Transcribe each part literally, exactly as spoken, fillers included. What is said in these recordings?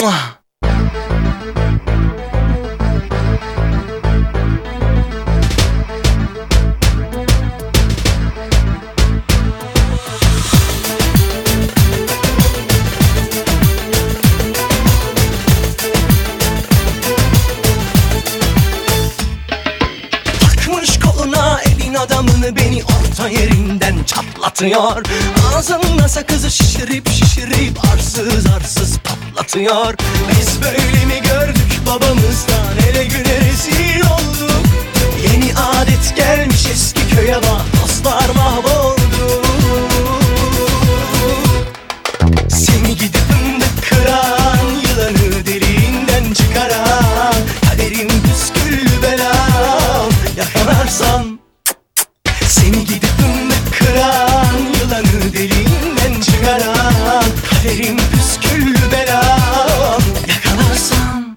Adamını beni orta yerinden çatlatıyor. Ağzında sakızı şişirip şişirip arsız arsız patlatıyor. Biz böyle mi gördük babamızdan, hele güne rezil olduk. Yeni adet gelmiş eski köye bak, dostlar mahvoldu. Seni gidip fındık kıran, yılanı deliğinden çıkaran, kaderim püsküllü belam, yakalarsan. Seni gidip fındık kıran, yılanı deliğinden çıkaran, kaderim püsküllü belam, yakalarsam.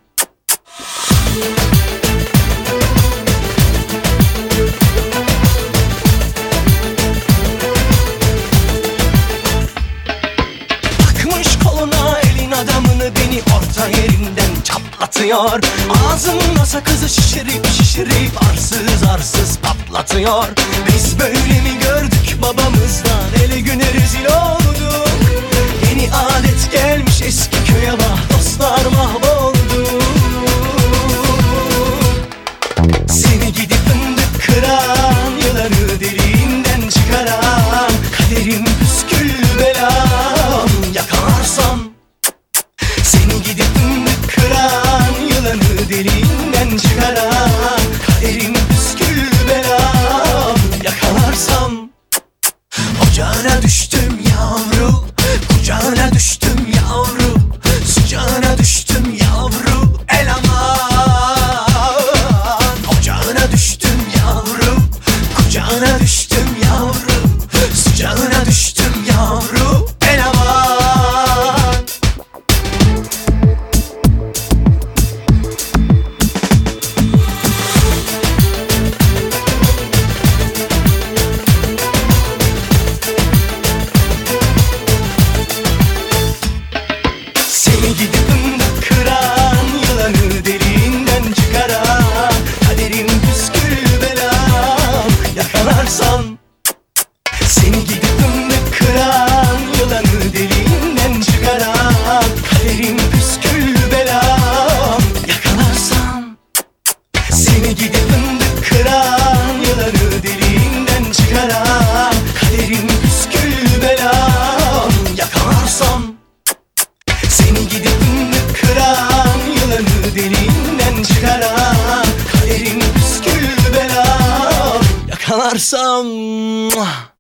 Takmış koluna elin adamını, beni orta yerinden çatlatıyor. Ağzında sakızı şişirip şişirip arsız arsız patlatıyor. Biz böyle mi gördük babamızdan, hele güne rezil olduk. Yeni adet gelmiş eski köye bak, dostlar mahvoldu. Seni gidip fındık kıran, yılanı deliğinden çıkaran, kaderim püsküllü belam, yakalarsam. Seni gidip fındık kıran, yılanı deliğinden çıkaran, kaderim püsküllü belam, yakalarsam. Ocağına düştüm yavru, kucağına düştüm yavru, sıcağına düştüm yavru, el aman. Ocağına düştüm yavru, kucağına düştüm yavru, sıcağına düştüm yavru, el aman. Seni gidip fındık kıran, yılanı deliğinden çıkaran, kaderim püsküllü belam, yakalarsam. Seni gidip fındık kıran, yılanı deliğinden çıkaran, kaderim püsküllü belam, yakalarsam. Seni gidip fındık kıran, yılanı deliğinden çıkaran, kaderim püsküllü belam, yakalarsam. Seni gidip fındık kıran, yılanı deliğinden çıkaran, kaderim püsküllü belam, yakalarsam.